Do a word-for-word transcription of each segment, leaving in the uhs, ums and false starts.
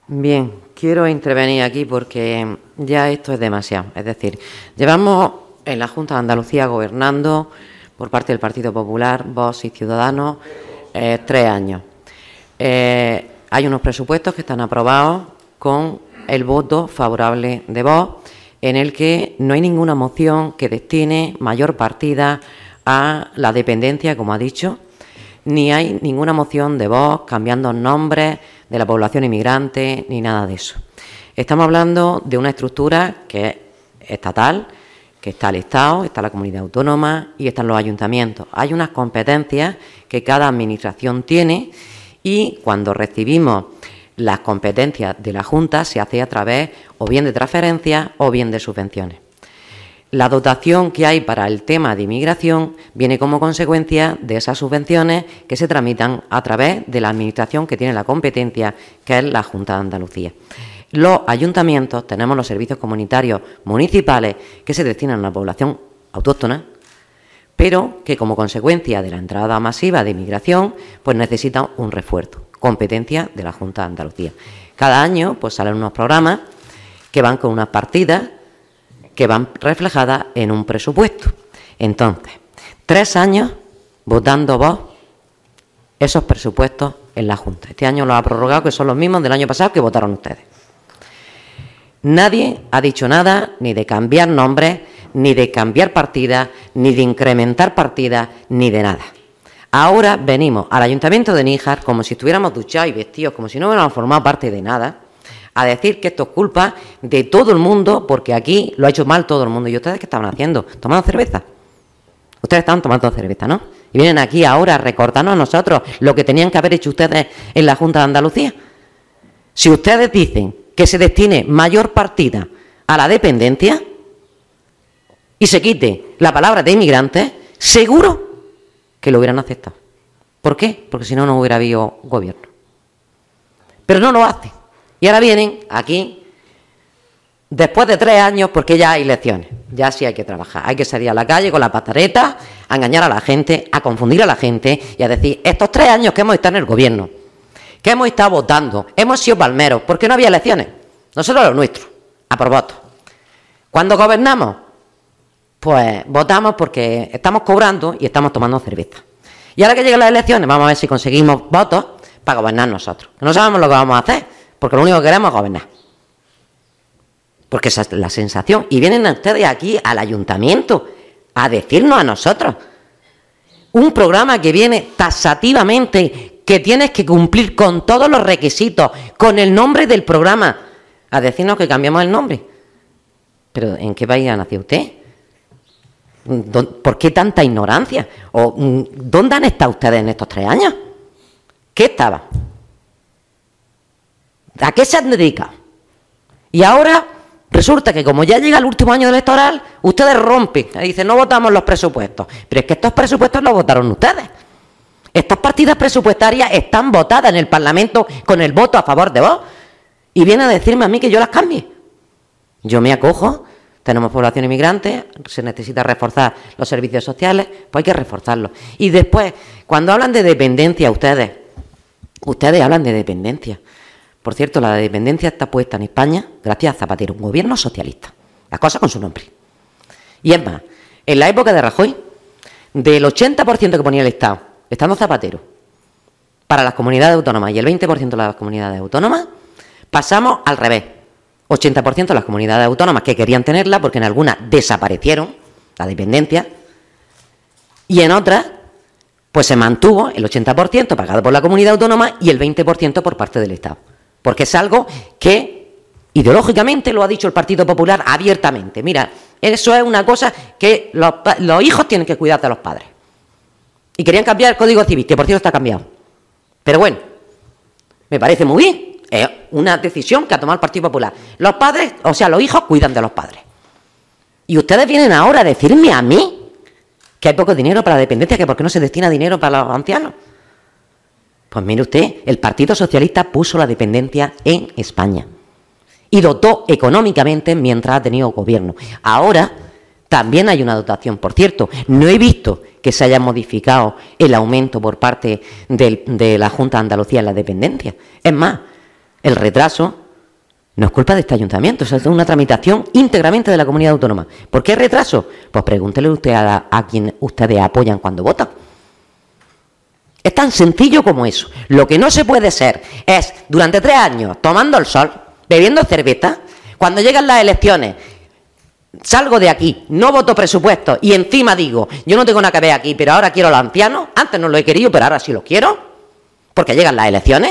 Bien, quiero intervenir aquí porque ya esto es demasiado. Es decir, llevamos en la Junta de Andalucía gobernando por parte del Partido Popular, Vox y Ciudadanos, eh, tres años. Eh, hay unos presupuestos que están aprobados con el voto favorable de Vox, en el que no hay ninguna moción que destine mayor partida a la dependencia, como ha dicho, ni hay ninguna moción de Vox cambiando nombres de la población inmigrante, ni nada de eso. Estamos hablando de una estructura que es estatal, que está el Estado, está la comunidad autónoma y están los ayuntamientos. Hay unas competencias que cada administración tiene y cuando recibimos las competencias de la Junta se hace a través o bien de transferencias o bien de subvenciones. La dotación que hay para el tema de inmigración viene como consecuencia de esas subvenciones que se tramitan a través de la administración que tiene la competencia, que es la Junta de Andalucía. Los ayuntamientos tenemos los servicios comunitarios municipales que se destinan a la población autóctona, pero que como consecuencia de la entrada masiva de inmigración, pues necesitan un refuerzo, competencia de la Junta de Andalucía. Cada año pues salen unos programas que van con unas partidas que van reflejadas en un presupuesto. Entonces, tres años votando Vox esos presupuestos en la Junta. Este año los ha prorrogado, que son los mismos del año pasado que votaron ustedes. Nadie ha dicho nada ni de cambiar nombres, ni de cambiar partidas, ni de incrementar partidas, ni de nada. Ahora venimos al Ayuntamiento de Níjar como si estuviéramos duchados y vestidos, como si no hubiéramos formado parte de nada, a decir que esto es culpa de todo el mundo, porque aquí lo ha hecho mal todo el mundo. ¿Y ustedes qué estaban haciendo? ¿Tomando cerveza? Ustedes estaban tomando cerveza, ¿no? Y vienen aquí ahora a recortarnos a nosotros lo que tenían que haber hecho ustedes en la Junta de Andalucía. Si ustedes dicen que se destine mayor partida a la dependencia y se quite la palabra de inmigrantes, seguro que lo hubieran aceptado. ¿Por qué? Porque si no, no hubiera habido gobierno. Pero no lo hacen. Y ahora vienen aquí, después de tres años, porque ya hay elecciones, ya sí hay que trabajar, hay que salir a la calle con la patareta, a engañar a la gente, a confundir a la gente y a decir, estos tres años que hemos estado en el gobierno, que hemos estado votando, hemos sido palmeros, porque no había elecciones, nosotros lo nuestro, a por voto. Cuando gobernamos, pues votamos porque estamos cobrando y estamos tomando cerveza. Y ahora que llegan las elecciones, vamos a ver si conseguimos votos para gobernar nosotros. No sabemos lo que vamos a hacer, porque lo único que queremos es gobernar. Porque esa es la sensación. Y vienen ustedes aquí al ayuntamiento a decirnos a nosotros un programa que viene taxativamente, que tienes que cumplir con todos los requisitos, con el nombre del programa, a decirnos que cambiamos el nombre. ¿Pero en qué país ha nacido usted? ¿Por qué tanta ignorancia? ¿O dónde han estado ustedes en estos tres años? ¿Qué estaban? ¿A qué se han dedicado? Y ahora resulta que como ya llega el último año electoral, ustedes rompen, dicen, no votamos los presupuestos. Pero es que estos presupuestos los votaron ustedes. Estas partidas presupuestarias están votadas en el Parlamento con el voto a favor de Vox. Y vienen a decirme a mí que yo las cambie. Yo me acojo, tenemos población inmigrante, se necesita reforzar los servicios sociales, pues hay que reforzarlos. Y después, cuando hablan de dependencia ustedes, ustedes hablan de dependencia. Por cierto, la dependencia está puesta en España gracias a Zapatero, un gobierno socialista. Las cosas con su nombre. Y es más, en la época de Rajoy, del ochenta por ciento que ponía el Estado, estando Zapatero, para las comunidades autónomas y el veinte por ciento de las comunidades autónomas, pasamos al revés. ochenta por ciento de las comunidades autónomas que querían tenerla, porque en algunas desaparecieron la dependencia, y en otras pues se mantuvo el ochenta por ciento pagado por la comunidad autónoma y el veinte por ciento por parte del Estado. Porque es algo que ideológicamente lo ha dicho el Partido Popular abiertamente. Mira, eso es una cosa que los, los hijos tienen que cuidar de los padres. Y querían cambiar el Código Civil, que por cierto está cambiado. Pero bueno, me parece muy bien. Es una decisión que ha tomado el Partido Popular. Los padres, o sea, los hijos cuidan de los padres. Y ustedes vienen ahora a decirme a mí que hay poco dinero para la dependencia, que por qué no se destina dinero para los ancianos. Pues mire usted, el Partido Socialista puso la dependencia en España y dotó económicamente mientras ha tenido gobierno. Ahora también hay una dotación. Por cierto, no he visto que se haya modificado el aumento por parte del, de la Junta de Andalucía en la dependencia. Es más, El retraso no es culpa de este ayuntamiento, es una tramitación íntegramente de la comunidad autónoma. ¿Por qué retraso? Pues pregúntele usted a, a quien ustedes apoyan cuando votan. Es tan sencillo como eso. Lo que no se puede ser es, durante tres años, tomando el sol, bebiendo cerveza, cuando llegan las elecciones, salgo de aquí, no voto presupuesto y encima digo, yo no tengo nada que ver aquí, pero ahora quiero a los ancianos, antes no lo he querido, pero ahora sí lo quiero, porque llegan las elecciones.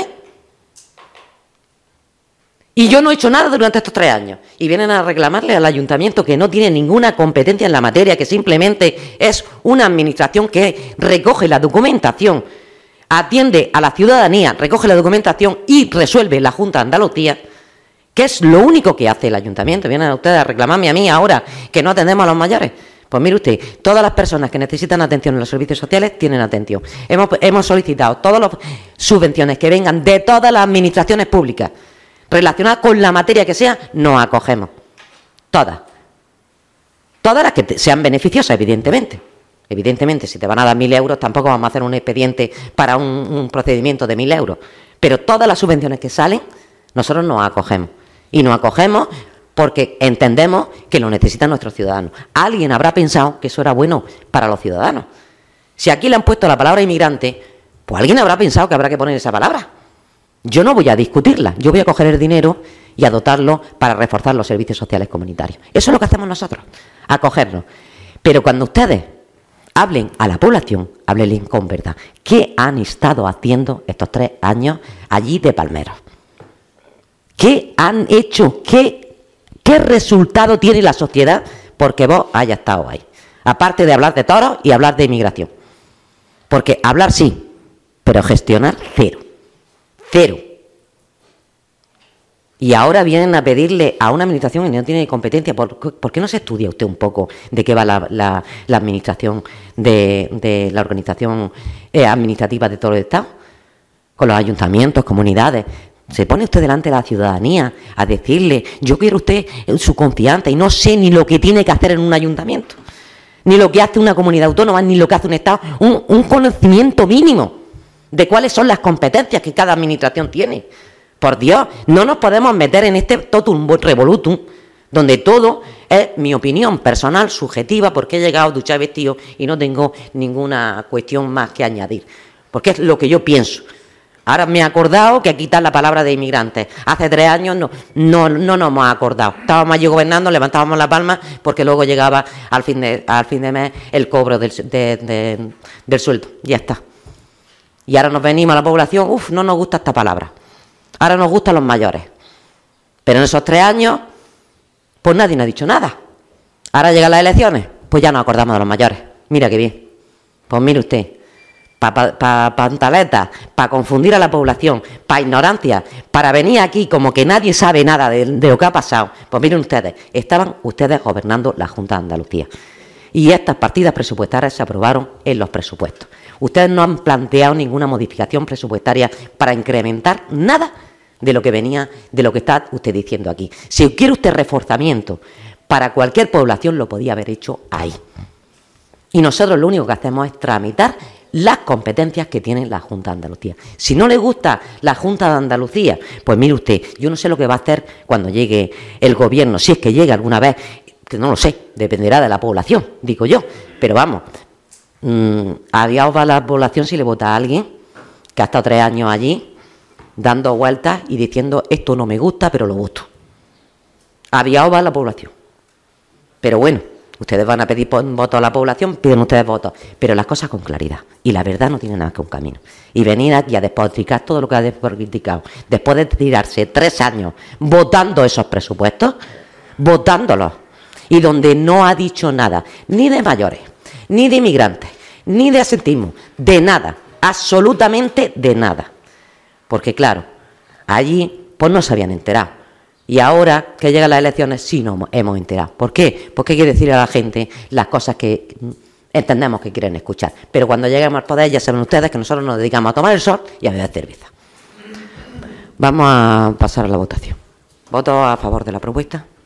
Y yo no he hecho nada durante estos tres años. Y vienen a reclamarle al ayuntamiento que no tiene ninguna competencia en la materia, que simplemente es una administración que recoge la documentación, atiende a la ciudadanía, recoge la documentación y resuelve la Junta de Andalucía, que es lo único que hace el ayuntamiento. Vienen ustedes a reclamarme a mí ahora que no atendemos a los mayores. Pues mire usted, todas las personas que necesitan atención en los servicios sociales tienen atención. Hemos, hemos solicitado todas las subvenciones que vengan de todas las administraciones públicas relacionadas con la materia que sea, nos acogemos. Todas. Todas las que te, sean beneficiosas, evidentemente. Evidentemente, si te van a dar mil euros, tampoco vamos a hacer un expediente para un, un procedimiento de mil euros. Pero todas las subvenciones que salen, nosotros nos acogemos. Y nos acogemos porque entendemos que lo necesitan nuestros ciudadanos. Alguien habrá pensado que eso era bueno para los ciudadanos. Si aquí le han puesto la palabra inmigrante, pues alguien habrá pensado que habrá que poner esa palabra. Yo no voy a discutirla, yo voy a coger el dinero y a dotarlo para reforzar los servicios sociales comunitarios. Eso es lo que hacemos nosotros, acogerlo. Pero cuando ustedes hablen a la población, háblenle con verdad. ¿Qué han estado haciendo estos tres años allí de Palmeros? ¿Qué han hecho? ¿Qué, qué resultado tiene la sociedad porque vos hayas estado ahí? Aparte de hablar de toros y hablar de inmigración. Porque hablar sí, pero gestionar cero. Cero. Y ahora vienen a pedirle a una administración que no tiene competencia. ¿Por, ¿por qué no se estudia usted un poco de qué va la, la, la administración de, de la organización eh, administrativa de todo el Estado? Con los ayuntamientos, comunidades. Se pone usted delante de la ciudadanía a decirle, yo quiero usted su confianza y no sé ni lo que tiene que hacer en un ayuntamiento, ni lo que hace una comunidad autónoma, ni lo que hace un Estado, un, un conocimiento mínimo de cuáles son las competencias que cada administración tiene. Por Dios, no nos podemos meter en este totum revolutum, donde todo es mi opinión personal, subjetiva, porque he llegado duchado y vestido y no tengo ninguna cuestión más que añadir, porque es lo que yo pienso. Ahora me he acordado que quitar la palabra de inmigrantes. Hace tres años no, no, no nos hemos acordado. Estábamos allí gobernando, levantábamos la palma, porque luego llegaba al fin de, al fin de mes el cobro del, de, de, del sueldo. Ya está. Y ahora nos venimos a la población, uff, no nos gusta esta palabra. Ahora nos gustan los mayores. Pero en esos tres años, pues nadie nos ha dicho nada. Ahora llegan las elecciones, pues ya nos acordamos de los mayores. Mira qué bien. Pues mire usted, para pa, pa, pantaletas, para confundir a la población, para ignorancia, para venir aquí como que nadie sabe nada de, de lo que ha pasado. Pues miren ustedes, estaban ustedes gobernando la Junta de Andalucía. Y estas partidas presupuestarias se aprobaron en los presupuestos. Ustedes no han planteado ninguna modificación presupuestaria para incrementar nada de lo que venía, de lo que está usted diciendo aquí. Si quiere usted reforzamiento para cualquier población, lo podía haber hecho ahí. Y nosotros lo único que hacemos es tramitar las competencias que tiene la Junta de Andalucía. Si no le gusta la Junta de Andalucía, pues mire usted, yo no sé lo que va a hacer cuando llegue el gobierno, si es que llegue alguna vez, que no lo sé, dependerá de la población, digo yo, pero vamos, mmm, adiós va la población si le vota a alguien que ha estado tres años allí dando vueltas y diciendo esto no me gusta, pero lo voto. Adiós va la población. Pero bueno, ustedes van a pedir votos a la población, piden ustedes votos, pero las cosas con claridad. Y la verdad no tiene nada que un camino. Y venir aquí a despotricar todo lo que ha despotricado, después de tirarse tres años votando esos presupuestos, votándolos, y donde no ha dicho nada, ni de mayores, ni de inmigrantes, ni de asentismo, de nada, absolutamente de nada. Porque claro, allí pues no se habían enterado. Y ahora que llegan las elecciones sí nos hemos enterado. ¿Por qué? Porque hay que decirle a la gente las cosas que entendemos que quieren escuchar. Pero cuando lleguemos al poder ya saben ustedes que nosotros nos dedicamos a tomar el sol y a beber cerveza. Vamos a pasar a la votación. ¿Voto a favor de la propuesta?